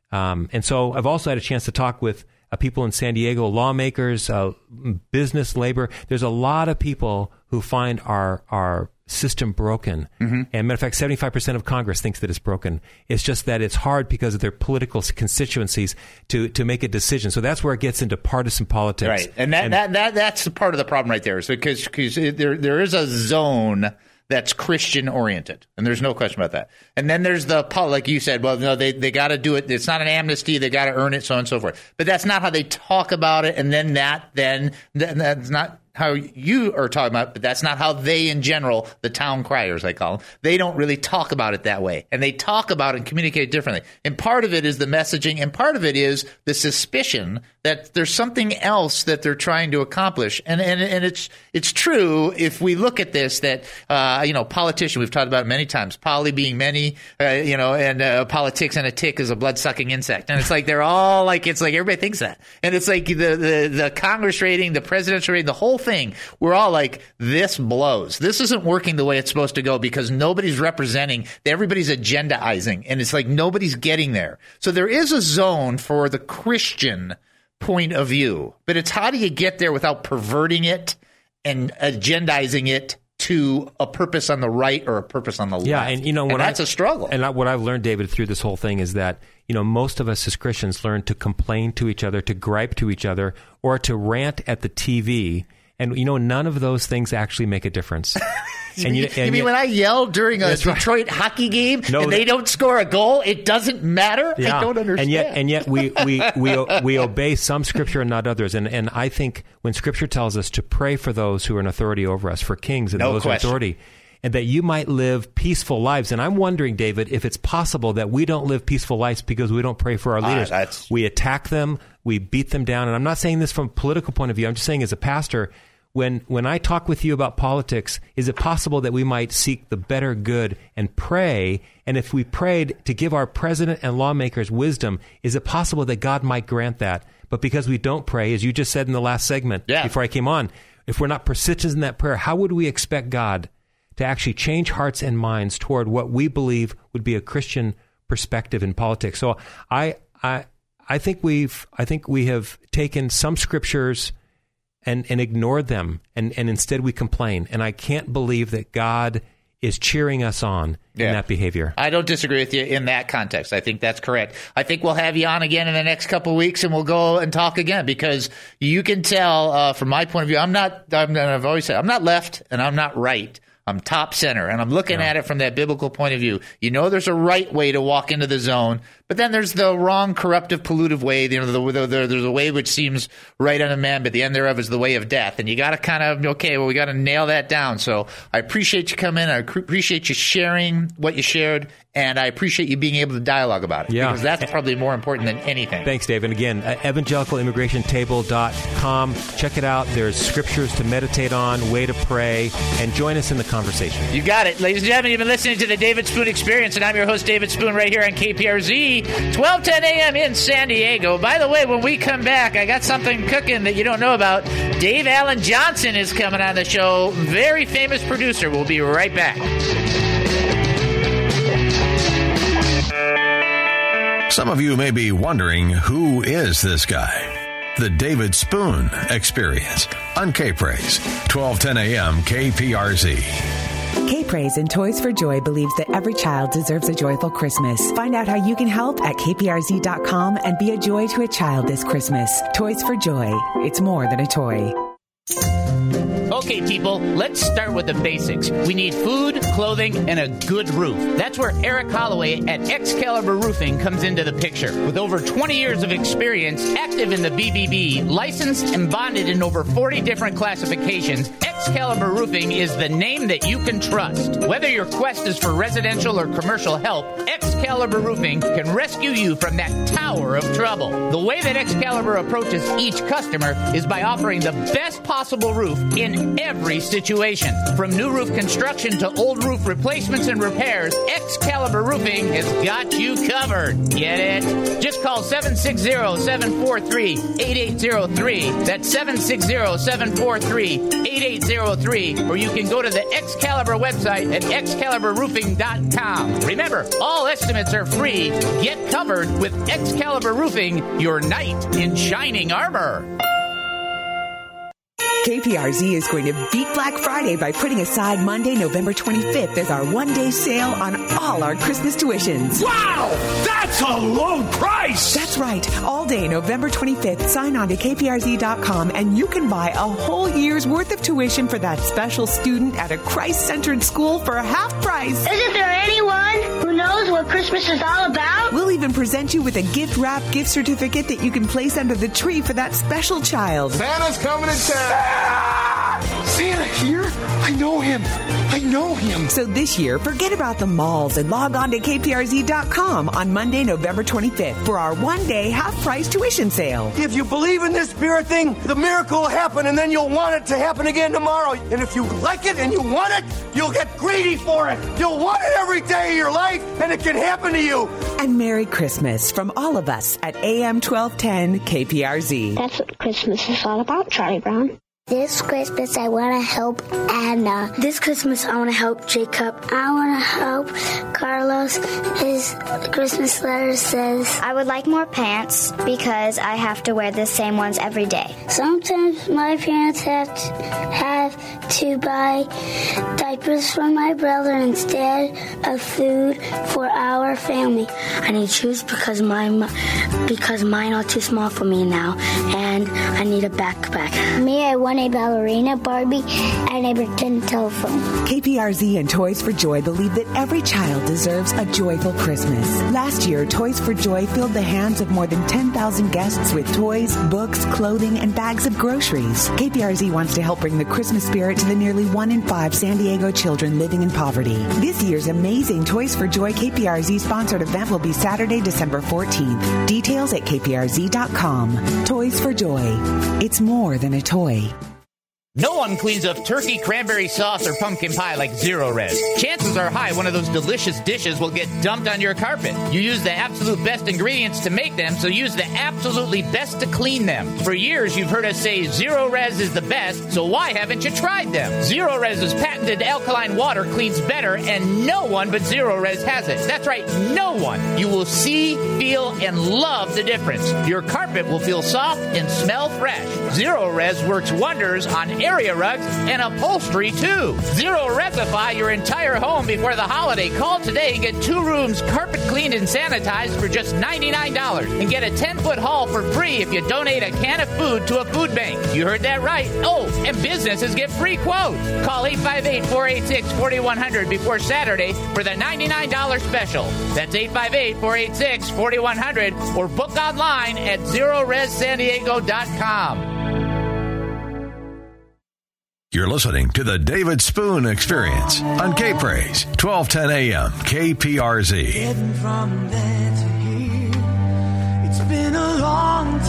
Um, and so I've also had a chance to talk with uh, people in San Diego, lawmakers, uh, business, labor. There's a lot of people who find our our system broken. Mm-hmm. And matter of fact, seventy-five percent of Congress thinks that it's broken. It's just that it's hard because of their political constituencies to, to make a decision. So that's where it gets into partisan politics. Right. And that, and, that, that that's part of the problem right there. Is because because there there is a zone that's Christian oriented, and there's no question about that. And then there's the, like you said, well, no, they, they got to do it. It's not an amnesty. They got to earn it, so on and so forth. But that's not how they talk about it. And then that, then that's not how you are talking about, but that's not how they, in general, the town criers, I call them, they don't really talk about it that way. And they talk about it and communicate it differently. And part of it is the messaging, and part of it is the suspicion that there's something else that they're trying to accomplish. And and, and it's it's true if we look at this that, uh, you know, politician, we've talked about it many times, poly being many, uh, you know, and uh, politics and a tick is a blood-sucking insect. And it's like they're all like, it's like everybody thinks that. And it's like the, the, the Congress rating, the presidential rating, the whole thing, we're all like, this blows. This isn't working the way it's supposed to go because nobody's representing, everybody's agendaizing, and it's like nobody's getting there. So there is a zone for the Christian point of view, but it's how do you get there without perverting it and agendaizing it to a purpose on the right or a purpose on the left. Yeah, and you know, when and that's I, a struggle. And I, what I've learned, David, through this whole thing is that, you know, most of us as Christians learn to complain to each other, to gripe to each other, or to rant at the T V. And, you know, none of those things actually make a difference. And you, you, and you mean yet, when I yell during a Detroit right. hockey game no, and they don't score a goal, it doesn't matter? Yeah. I don't understand. And yet, and yet we, we, we, we obey some Scripture and not others. And, and I think when Scripture tells us to pray for those who are in authority over us, for kings and no those question. in authority, and that you might live peaceful lives. And I'm wondering, David, if it's possible that we don't live peaceful lives because we don't pray for our leaders. Uh, we attack them, we beat them down. And I'm not saying this from a political point of view. I'm just saying as a pastor, When when I talk with you about politics, is it possible that we might seek the better good and pray? And if we prayed to give our president and lawmakers wisdom, is it possible that God might grant that? But because we don't pray, as you just said in the last segment yeah. before I came on, if we're not persistent in that prayer, how would we expect God to actually change hearts and minds toward what we believe would be a Christian perspective in politics? So I I I think we've I think we have taken some scriptures and, and ignored them, and, and instead we complain. And I can't believe that God is cheering us on yeah. in that behavior. I don't disagree with you in that context. I think that's correct. I think we'll have you on again in the next couple of weeks, and we'll go and talk again, because you can tell uh, from my point of view, I'm not, I'm, I've always said, I'm not left and I'm not right. I'm top center, and I'm looking yeah. at it from that biblical point of view. You know, there's a right way to walk into the zone, but then there's the wrong, corruptive, pollutive way. You know, the, the, the, there's a way which seems right unto man, but the end thereof is the way of death. And you got to kind of, okay, well, we got to nail that down. So I appreciate you coming. I appreciate you sharing what you shared, and I appreciate you being able to dialogue about it, yeah. because that's probably more important than anything. Thanks, Dave. And again, uh, evangelical immigration table dot com. Check it out. There's scriptures to meditate on, way to pray, and join us in the conversation. You got it. Ladies and gentlemen, you've been listening to the David Spoon Experience, and I'm your host, David Spoon, right here on K P R Z, twelve ten a.m. in San Diego. By the way, when we come back, I got something cooking that you don't know about. Dave Allen Johnson is coming on the show. Very famous producer. We'll be right back. Some of you may be wondering, who is this guy? The David Spoon Experience on K-Praise, twelve ten a.m. K P R Z. K-Praise and Toys for Joy believes that every child deserves a joyful Christmas. Find out how you can help at K P R Z dot com and be a joy to a child this Christmas. Toys for Joy. It's more than a toy. Okay, people, let's start with the basics. We need food, clothing, and a good roof. That's where Eric Holloway at Excalibur Roofing comes into the picture. With over twenty years of experience, active in the B B B, licensed and bonded in over forty different classifications, Excalibur Roofing is the name that you can trust. Whether your quest is for residential or commercial help, Excalibur Roofing can rescue you from that tower of trouble. The way that Excalibur approaches each customer is by offering the best possible roof in every situation. From new roof construction to old roof replacements and repairs, Excalibur Roofing has got you covered. Get it? Just call seven six zero, seven four three, eight eight zero three. That's seven six zero, seven four three, eight eight zero three. zero three, or you can go to the Excalibur website at excalibur roofing dot com. Remember, all estimates are free. Get covered with Excalibur Roofing, your knight in shining armor. K P R Z is going to beat Black Friday by putting aside Monday, November twenty-fifth as our one-day sale on all our Christmas tuitions. Wow! That's a low price! That's right. All day, November twenty-fifth, sign on to K P R Z dot com and you can buy a whole year's worth of tuition for that special student at a Christ-centered school for half price. Isn't there anyone who knows what Christmas is all about? We'll even present you with a gift-wrapped gift certificate that you can place under the tree for that special child. Santa's coming to town! Santa here? I know him. I know him. So this year, forget about the malls and log on to K P R Z dot com on Monday, November twenty-fifth for our one-day half-price tuition sale. If you believe in this spirit thing, the miracle will happen, and then you'll want it to happen again tomorrow. And if you like it and you want it, you'll get greedy for it. You'll want it every day of your life, and it can happen to you. And Merry Christmas from all of us at A M twelve ten K P R Z. That's what Christmas is all about, Charlie Brown. This Christmas, I want to help Anna. This Christmas, I want to help Jacob. I want to help Carlos. His Christmas letter says, I would like more pants because I have to wear the same ones every day. Sometimes my parents have to, have to buy diapers for my brother instead of food for our family. I need shoes because my because mine are too small for me now, and I need a backpack. Me, I want a ballerina, Barbie, and a pretend telephone. K P R Z and Toys for Joy believe that every child deserves a joyful Christmas. Last year, Toys for Joy filled the hands of more than ten thousand guests with toys, books, clothing, and bags of groceries. K P R Z wants to help bring the Christmas spirit to the nearly one in five San Diego children living in poverty. This year's amazing Toys for Joy K P R Z-sponsored event will be Saturday, December fourteenth. Details at K P R Z dot com. Toys for Joy. It's more than a toy. No one cleans up turkey, cranberry sauce, or pumpkin pie like Zero Res. Chances are high one of those delicious dishes will get dumped on your carpet. You use the absolute best ingredients to make them, so use the absolutely best to clean them. For years, you've heard us say Zero Res is the best, so why haven't you tried them? Zero Res's patented alkaline water cleans better, and no one but Zero Res has it. That's right, no one. You will see, feel, and love the difference. Your carpet will feel soft and smell fresh. Zero Res works wonders on area rugs and upholstery too. Zero Resify your entire home before the holiday. Call today and get two rooms carpet cleaned and sanitized for just ninety-nine dollars and get a ten-foot haul for free if you donate a can of food to a food bank. You heard that right. Oh, and businesses get free quotes. Call eight five eight, four eight six, four one zero zero before Saturday for the ninety-nine dollars special. That's eight five eight, four eight six, four one zero zero or book online at zero res san diego dot com. You're listening to the David Spoon Experience on K-Praise, twelve ten A M, K P R Z. Getting from there to here, it's been a long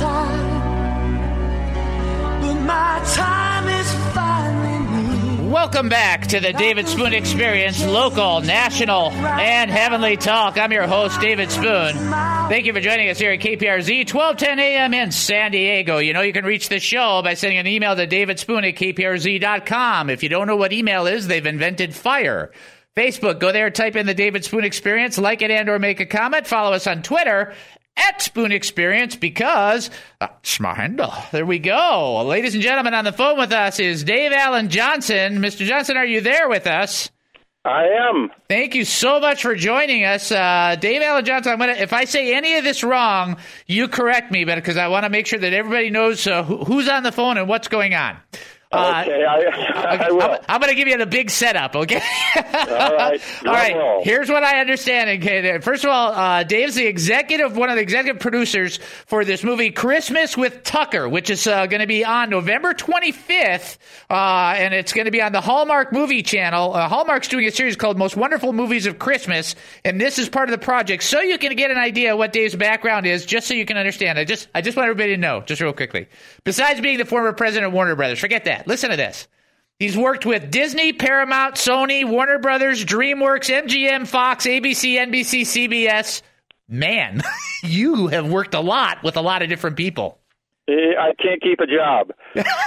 time, but my time is finally near. Welcome back to the David Spoon Experience, local, national, and heavenly talk. I'm your host, David Spoon. Thank you for joining us here at K P R Z, twelve ten A M in San Diego. You know you can reach the show by sending an email to davidspoon at k p r z dot com. If you don't know what email is, they've invented Fire. Facebook, go there, type in the David Spoon Experience, like it and or make a comment. Follow us on Twitter at Spoon Experience because that's my handle. There we go. Ladies and gentlemen, on the phone with us is Dave Allen Johnson. Mister Johnson, are you there with us? I am. Thank you so much for joining us. Uh, Dave Allen Johnson, I'm gonna, if I say any of this wrong, you correct me, but because I want to make sure that everybody knows uh, who, who's on the phone and what's going on. Uh, okay, I, I will. I'm, I'm going to give you the big setup, okay? All right. All right. Roll. Here's what I understand. Okay, first of all, uh, Dave's the executive, one of the executive producers for this movie Christmas with Tucker, which is uh, going to be on November twenty-fifth, uh, and it's going to be on the Hallmark Movie Channel. Uh, Hallmark's doing a series called Most Wonderful Movies of Christmas, and this is part of the project, so you can get an idea of what Dave's background is, just so you can understand. I just, I just want everybody to know, just real quickly. Besides being the former president of Warner Brothers, forget that. Listen to this. He's worked with Disney, Paramount, Sony, Warner Brothers, DreamWorks, M G M, Fox, A B C, N B C, C B S. Man, you have worked a lot with a lot of different people. I can't keep a job.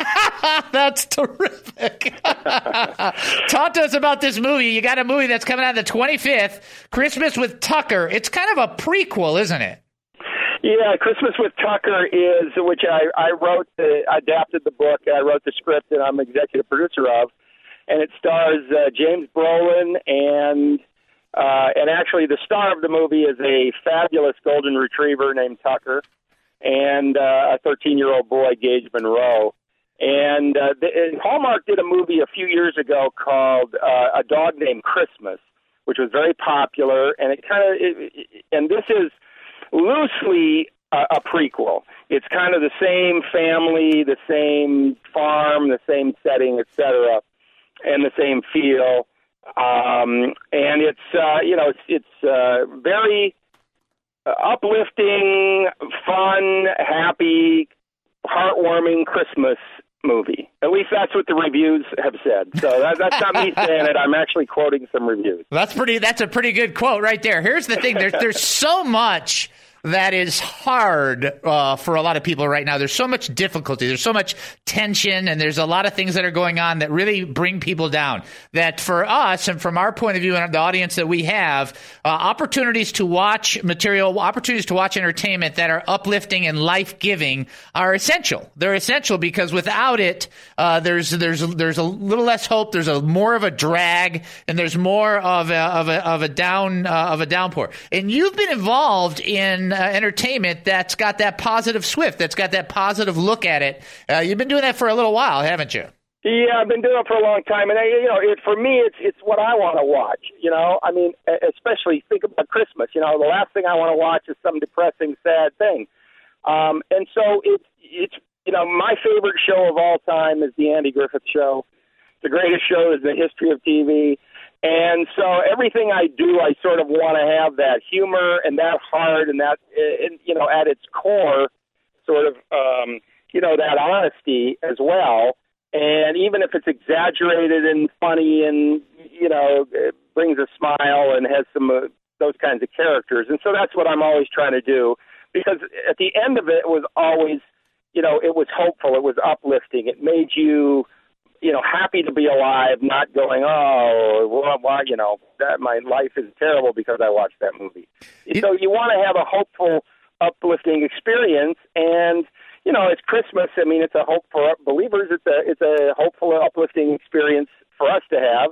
That's terrific. Talk to us about this movie. You got a movie that's coming out the twenty-fifth, Christmas with Tucker. It's kind of a prequel, isn't it? Yeah, Christmas with Tucker is, which I, I wrote, the, adapted the book, I wrote the script, and I'm executive producer of, and it stars uh, James Brolin, and uh, and actually the star of the movie is a fabulous golden retriever named Tucker, and uh, a thirteen-year-old boy, Gage Monroe. And, uh, the, and Hallmark did a movie a few years ago called uh, A Dog Named Christmas, which was very popular, and it kind of, and this is loosely a, a prequel. It's kind of the same family, the same farm, the same setting, et cetera, and the same feel. Um, and it's, uh, you know, it's, it's uh, very uplifting, fun, happy, heartwarming Christmas movie. At least that's what the reviews have said. So that, that's not me saying it. I'm actually quoting some reviews. That's pretty. That's a pretty good quote right there. Here's the thing. There's there's so much that is hard uh, for a lot of people right now. There's so much difficulty. There's so much tension, and there's a lot of things that are going on that really bring people down. That for us, and from our point of view and the audience that we have, uh, opportunities to watch material, opportunities to watch entertainment that are uplifting and life-giving are essential. They're essential because without it, uh, there's there's there's a little less hope. There's a more of a drag, and there's more of a of a of a down uh, of a downpour. And you've been involved in Uh, entertainment that's got that positive swift, that's got that positive look at it. Uh, you've been doing that for a little while, haven't you? Yeah, I've been doing it for a long time, and I, you know, it, for me, it's it's what I want to watch. You know, I mean, especially think about Christmas. You know, the last thing I want to watch is some depressing, sad thing. Um, and so it's it's you know, my favorite show of all time is the Andy Griffith Show. The greatest show is the history of T V. And so everything I do, I sort of want to have that humor and that heart and that, and, you know, at its core, sort of, um, you know, that honesty as well. And even if it's exaggerated and funny and, you know, it brings a smile and has some uh, those kinds of characters. And so that's what I'm always trying to do, because at the end of it, it was always, you know, it was hopeful. It was uplifting. It made you, you know, happy to be alive, not going, oh, well, well, you know, that my life is terrible because I watched that movie. It, so you want to have a hopeful, uplifting experience, and you know, it's Christmas. I mean, it's a hope for believers. It's a it's a hopeful, uplifting experience for us to have.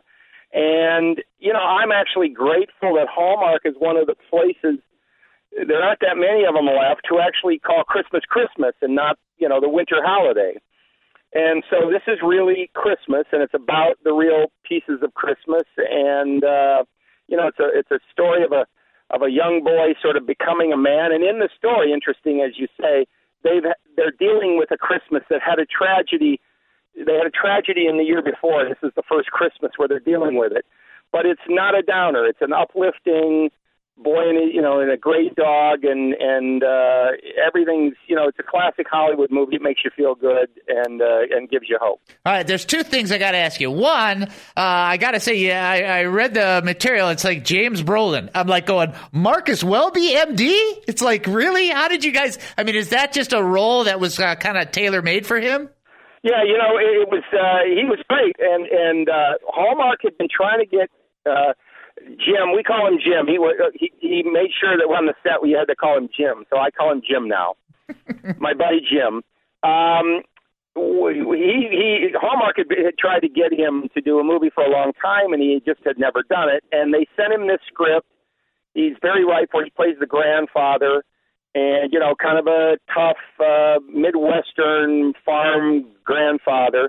And you know, I'm actually grateful that Hallmark is one of the places. There aren't that many of them left who actually call Christmas Christmas and not, you know, the winter holiday. And so this is really Christmas, and it's about the real pieces of Christmas. And uh, you know, it's a it's a story of a of a young boy sort of becoming a man. And in the story, interesting as you say, they've they're dealing with a Christmas that had a tragedy. They had a tragedy in the year before. This is the first Christmas where they're dealing with it. But it's not a downer. It's an uplifting boy, and you know, and a great dog, and and uh, everything's, you know, it's a classic Hollywood movie. It makes you feel good and uh, and gives you hope. All right, there's two things I got to ask you. One, uh, I got to say, yeah, I, I read the material. It's like James Brolin. I'm like going, Marcus Welby, M D. It's like, really? How did you guys? I mean, is that just a role that was uh, kind of tailor made for him? Yeah, you know, it, it was. Uh, he was great, and and uh, Hallmark had been trying to get. Uh, Jim, we call him Jim. He, he he made sure that on the set we had to call him Jim, so I call him Jim now. My buddy Jim. Um, he he Hallmark had, had tried to get him to do a movie for a long time, and he just had never done it. And they sent him this script. He's very ripe where he plays the grandfather, and you know, kind of a tough uh, Midwestern farm grandfather,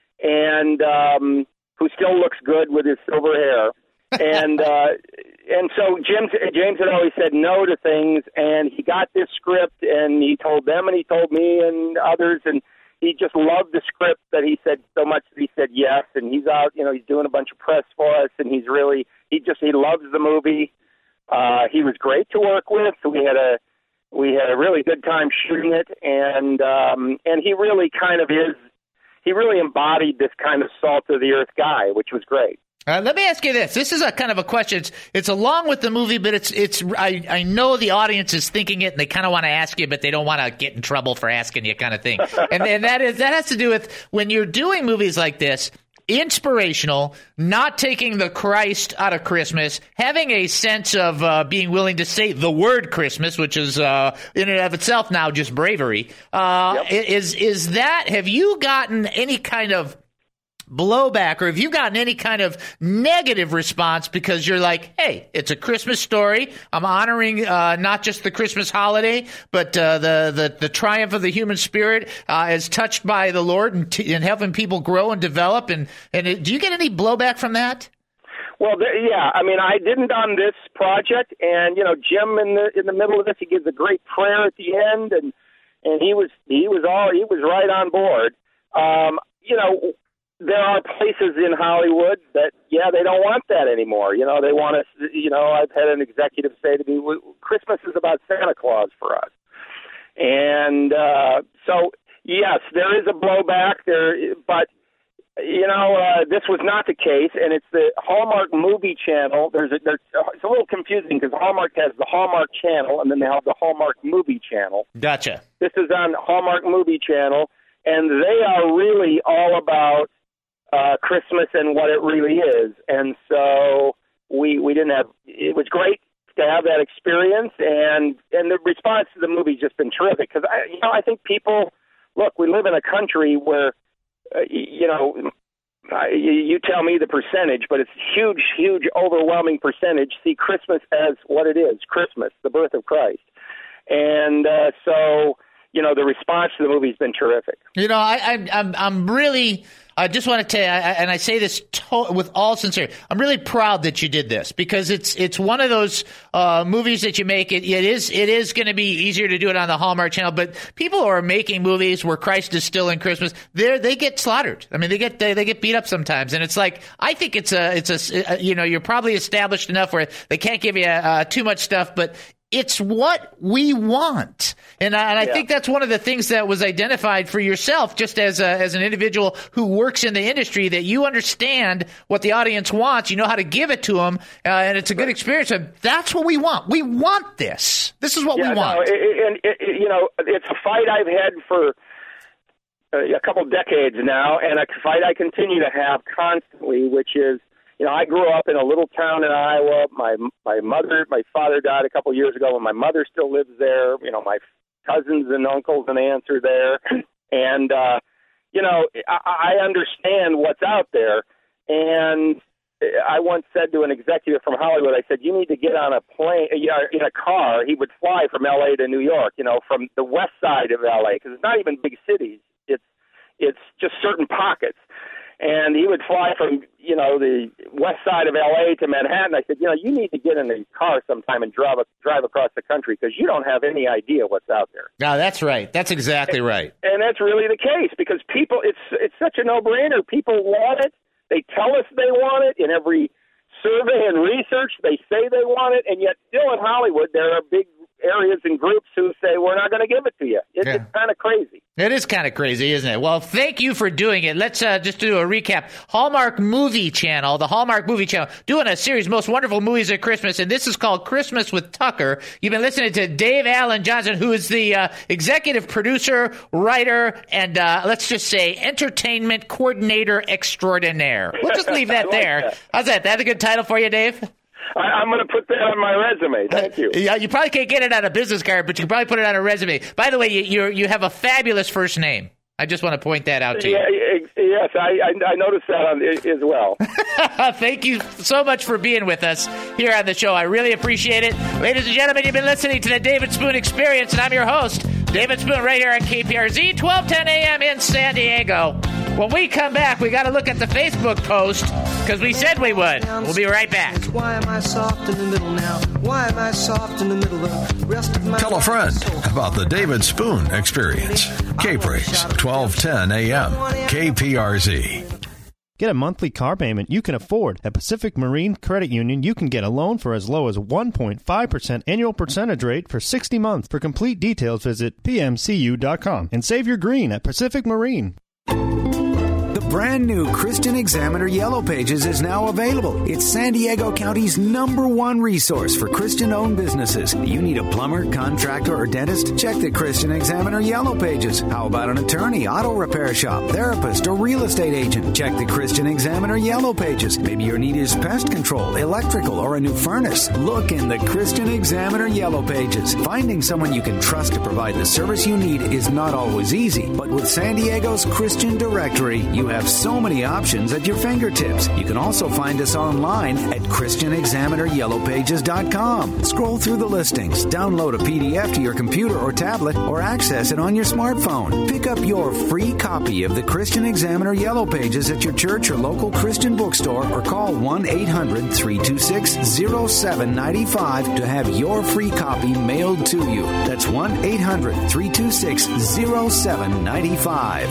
and um, who still looks good with his silver hair. and uh, and so James James had always said no to things, and he got this script, and he told them, and he told me and others, and he just loved the script that he said so much that he said yes, and he's out, you know, he's doing a bunch of press for us, and he's really he just he loves the movie. Uh, he was great to work with. We had a we had a really good time shooting it, and um, and he really kind of is he really embodied this kind of salt of the earth guy, which was great. Uh, let me ask you this. This is a kind of a question. It's, it's along with the movie, but it's it's. I, I know the audience is thinking it, and they kind of want to ask you, but they don't want to get in trouble for asking you, kind of thing. and and that is that has to do with when you're doing movies like this, inspirational, not taking the Christ out of Christmas, having a sense of uh, being willing to say the word Christmas, which is uh, in and of itself now just bravery. Uh, yep. Is is that? Have you gotten any kind of blowback, or have you gotten any kind of negative response because you're like, hey, it's a Christmas story. I'm honoring uh, not just the Christmas holiday, but uh, the, the the triumph of the human spirit uh, as touched by the Lord and, t- and helping people grow and develop. And, and it, do you get any blowback from that? Well, there, yeah. I mean, I didn't on this project, and you know, Jim in the in the middle of this, he gives a great prayer at the end, and and he was he was all he was right on board. Um, you know. There are places in Hollywood that, yeah, they don't want that anymore. You know, they want us, you know, I've had an executive say to me, Christmas is about Santa Claus for us. And uh, so, yes, there is a blowback there, but, you know, uh, this was not the case, and it's the Hallmark Movie Channel. There's a, there's, it's a little confusing because Hallmark has the Hallmark Channel, and then they have the Hallmark Movie Channel. Gotcha. This is on Hallmark Movie Channel, and they are really all about Uh, Christmas and what it really is. And so we we didn't have, it was great to have that experience, and, and the response to the movie's just been terrific because, I, you know, I think people, look, we live in a country where, uh, you know, uh, you, you tell me the percentage, but it's huge, huge, overwhelming percentage see Christmas as what it is, Christmas, the birth of Christ. And uh, so, you know, the response to the movie has been terrific. You know, I, I, I'm I'm really, I just want to tell you, I, and I say this to, with all sincerity, I'm really proud that you did this because it's it's one of those uh, movies that you make. It, it is it is going to be easier to do it on the Hallmark Channel, but people who are making movies where Christ is still in Christmas, they they get slaughtered. I mean, they get they, they get beat up sometimes, and it's like I think it's a it's a you know you're probably established enough where they can't give you uh, too much stuff, but it's what we want. And I, and I yeah. think that's one of the things that was identified for yourself, just as a, as an individual who works in the industry, that you understand what the audience wants. You know how to give it to them, uh, and it's a good experience. And that's what we want. We want this. This is what yeah, we want. No, and, it, it, you know, it's a fight I've had for a couple decades now, and a fight I continue to have constantly, which is, you know, I grew up in a little town in Iowa. My my mother, my father died a couple of years ago, and my mother still lives there. You know, my cousins and uncles and aunts are there, and uh, you know, I, I understand what's out there. And I once said to an executive from Hollywood, I said, "You need to get on a plane, in a car." He would fly from L A to New York, you know, from the west side of L A, because it's not even big cities. It's it's just certain pockets. And he would fly from, you know, the west side of L A to Manhattan. I said, you know, you need to get in a car sometime and drive drive across the country because you don't have any idea what's out there. No, that's right. That's exactly and, right. And that's really the case because people, it's it's such a no-brainer. People want it. They tell us they want it in every survey and research. They say they want it, and yet still in Hollywood there are big areas and groups who say we're not going to give it to you. It's, yeah. it's kind of crazy. It is kind of crazy, isn't it? Well, thank you for doing it. Let's uh, just do a recap. Hallmark Movie Channel, the Hallmark Movie Channel, doing a series, Most Wonderful Movies at Christmas, and this is called Christmas with Tucker. You've been listening to Dave Allen Johnson, who is the uh, executive producer, writer, and uh, let's just say entertainment coordinator extraordinaire. We'll just leave that like there. That. How's that? That's a good title for you, Dave? I, I'm going to put that on my resume. Thank you. Uh, yeah, you probably can't get it on a business card, but you can probably put it on a resume. By the way, you you you have a fabulous first name. I just want to point that out to yeah, you. Yes, I, I, I noticed that on, as well. Thank you so much for being with us here on the show. I really appreciate it. Ladies and gentlemen, you've been listening to the David Spoon Experience, and I'm your host, David Spoon, right here on K P R Z, twelve ten a.m. in San Diego. When we come back, we got to look at the Facebook post because we said we would. We'll be right back. Why am I soft in the middle now? Why am I soft in the middle of the rest of my Tell a friend about the David Spoon Experience. K-Praise, twelve ten a.m. K P R Z. Get a monthly car payment you can afford. At Pacific Marine Credit Union, you can get a loan for as low as one point five percent annual percentage rate for sixty months. For complete details, visit P M C U dot com and save your green at Pacific Marine. The brand new Christian Examiner Yellow Pages is now available. It's San Diego County's number one resource for Christian-owned businesses. You need a plumber, contractor, or dentist? Check the Christian Examiner Yellow Pages. How about an attorney, auto repair shop, therapist, or real estate agent? Check the Christian Examiner Yellow Pages. Maybe your need is pest control, electrical, or a new furnace. Look in the Christian Examiner Yellow Pages. Finding someone you can trust to provide the service you need is not always easy, but with San Diego's Christian Directory, you have so many options at your fingertips. You can also find us online at Christian Examiner Yellow Pages dot com. Scroll through the listings, download a P D F to your computer or tablet, or access it on your smartphone. Pick up your free copy of the Christian Examiner Yellow Pages at your church or local Christian bookstore, or call one eight hundred three two six zero seven nine five to have your free copy mailed to you. That's one eight hundred three two six zero seven nine five.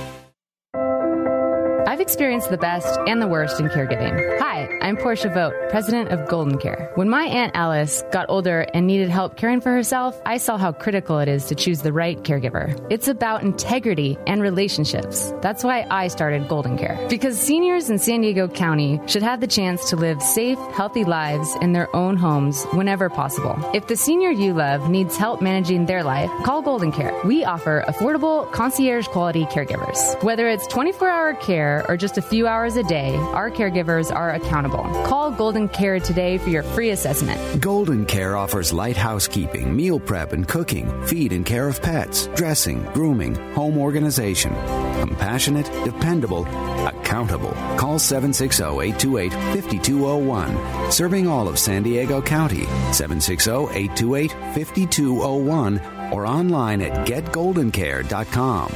I've experienced the best and the worst in caregiving. Hi, I'm Portia Vogt, president of Golden Care. When my Aunt Alice got older and needed help caring for herself, I saw how critical it is to choose the right caregiver. It's about integrity and relationships. That's why I started Golden Care. Because seniors in San Diego County should have the chance to live safe, healthy lives in their own homes whenever possible. If the senior you love needs help managing their life, call Golden Care. We offer affordable, concierge-quality caregivers. Whether it's twenty-four hour care or just a few hours a day, our caregivers are accountable. Call Golden Care today for your free assessment. Golden Care offers light housekeeping, meal prep and cooking, feed and care of pets, dressing, grooming, home organization. Compassionate, dependable, accountable. Call seven six zero, eight two eight, five two zero one. Serving all of San Diego County. seven six zero, eight two eight, five two zero one or online at get golden care dot com.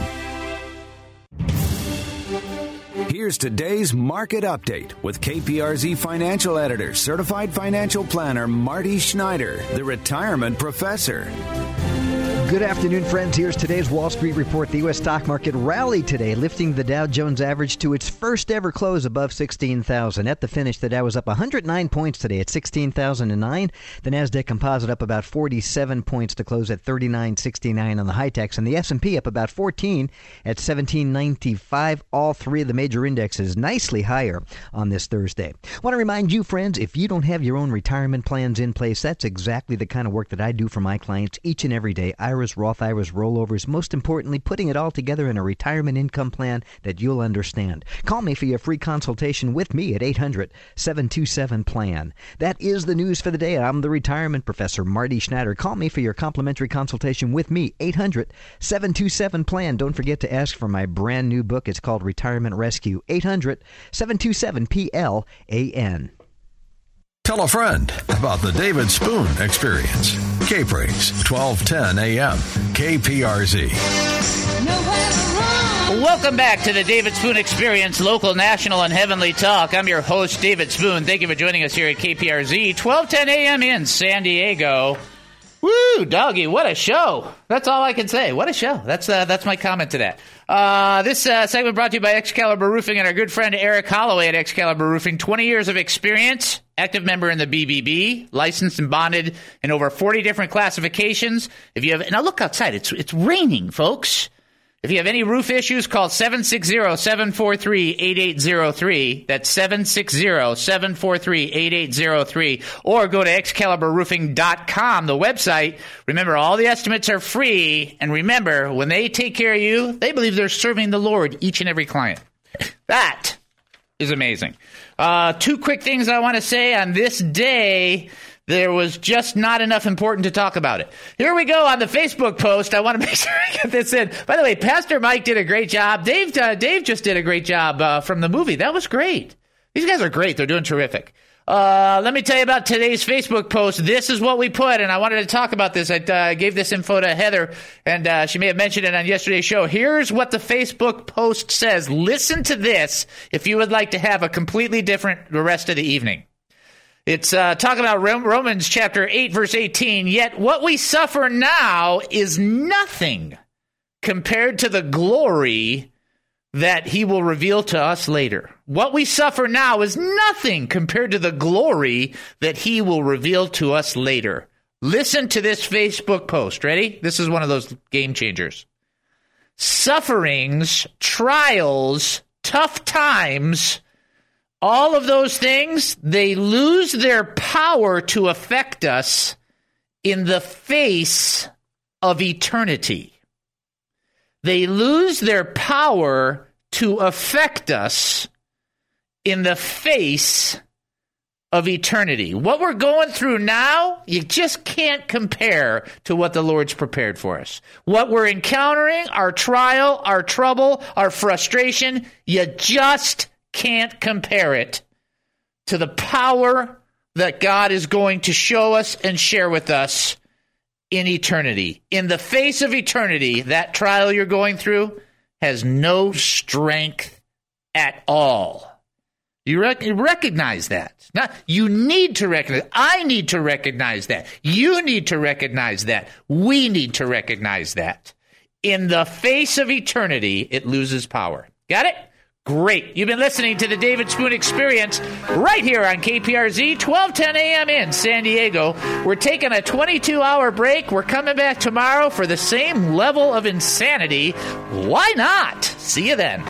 Here's today's market update with K P R Z financial editor, certified financial planner Marty Schneider, the retirement professor. Good afternoon, friends. Here's today's Wall Street report. The U S stock market rallied today, lifting the Dow Jones average to its first ever close above sixteen thousand. At the finish, the Dow was up one hundred nine points today at sixteen thousand nine. The Nasdaq Composite up about forty-seven points to close at thirty-nine sixty-nine on the high techs, and the S and P up about fourteen at seventeen ninety-five. All three of the major indexes nicely higher on this Thursday. I want to remind you, friends, if you don't have your own retirement plans in place, that's exactly the kind of work that I do for my clients each and every day. I Roth I R As, rollovers, most importantly, putting it all together in a retirement income plan that you'll understand. Call me for your free consultation with me at eight hundred, seven two seven, plan. That is the news for the day. I'm the retirement professor, Marty Schneider. Call me for your complimentary consultation with me, eight hundred, seven two seven, plan. Don't forget to ask for my brand new book. It's called Retirement Rescue, eight hundred, seven two seven, P L A N. Tell a friend about the David Spoon Experience. K-Praise, twelve ten a.m. K P R Z. Welcome back to the David Spoon Experience, local, national, and heavenly talk. I'm your host, David Spoon. Thank you for joining us here at K P R Z, twelve ten a.m. in San Diego. Woo, doggy, what a show. That's all I can say. What a show. That's uh, that's my comment to that. Uh, this uh, segment brought to you by Excalibur Roofing and our good friend Eric Holloway at Excalibur Roofing. twenty years of experience, active member in the B B B, licensed and bonded in over forty different classifications. If you have, now look outside, it's it's raining, folks. If you have any roof issues, call seven six zero, seven four three, eight eight zero three. That's seven six zero, seven four three, eight eight zero three. Or go to excalibur roofing dot com, the website. Remember, all the estimates are free. And remember, when they take care of you, they believe they're serving the Lord, each and every client. That is amazing. Uh, two quick things I want to say on this day. There was just not enough important to talk about it. Here we go on the Facebook post. I want to make sure I get this in. By the way, Pastor Mike did a great job. Dave uh, Dave just did a great job uh, from the movie. That was great. These guys are great. They're doing terrific. Uh, let me tell you about today's Facebook post. This is what we put, and I wanted to talk about this. I uh, gave this info to Heather, and uh, she may have mentioned it on yesterday's show. Here's what the Facebook post says. Listen to this if you would like to have a completely different the rest of the evening. It's uh, talking about Romans chapter eight, verse eighteen. Yet what we suffer now is nothing compared to the glory that he will reveal to us later. What we suffer now is nothing compared to the glory that he will reveal to us later. Listen to this Facebook post. Ready? This is one of those game changers. Sufferings, trials, tough times, all of those things, they lose their power to affect us in the face of eternity. They lose their power to affect us in the face of eternity. What we're going through now, you just can't compare to what the Lord's prepared for us. What we're encountering, our trial, our trouble, our frustration, you just can't compare it to the power that God is going to show us and share with us in eternity. In the face of eternity, that trial you're going through has no strength at all. You, rec- you recognize that. Now, you need to recognize. I need to recognize that. You need to recognize that. We need to recognize that. In the face of eternity, it loses power. Got it? Great. You've been listening to the David Spoon Experience right here on K P R Z, twelve ten a.m. in San Diego. We're taking a twenty-two hour break. We're coming back tomorrow for the same level of insanity. Why not? See you then.